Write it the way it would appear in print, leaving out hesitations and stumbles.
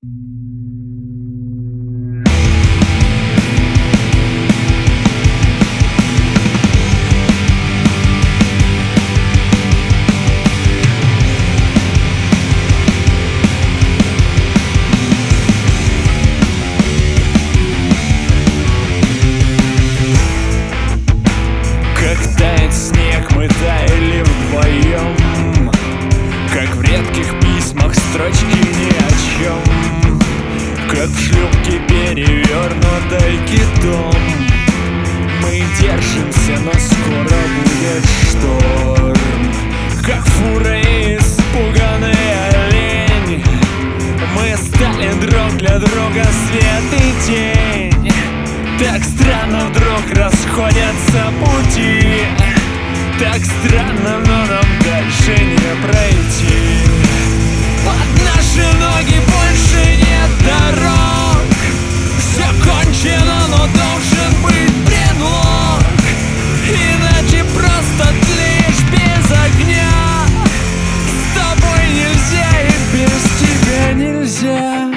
Снег, мы таяли вдвоем, как в редких письмах строчки ни о чем, как в шлюпке перевернутой китом. Мы держимся, но скоро будет шторм, как фура и испуганный олень. Мы стали друг для друга свет и тень. Так странно вдруг расходятся пути. Так странно, но нам дальше не пройти. Под наши ноги больше нет дорог. Все кончено, но должен быть предлог. Иначе просто тлеешь без огня. С тобой нельзя и без тебя нельзя.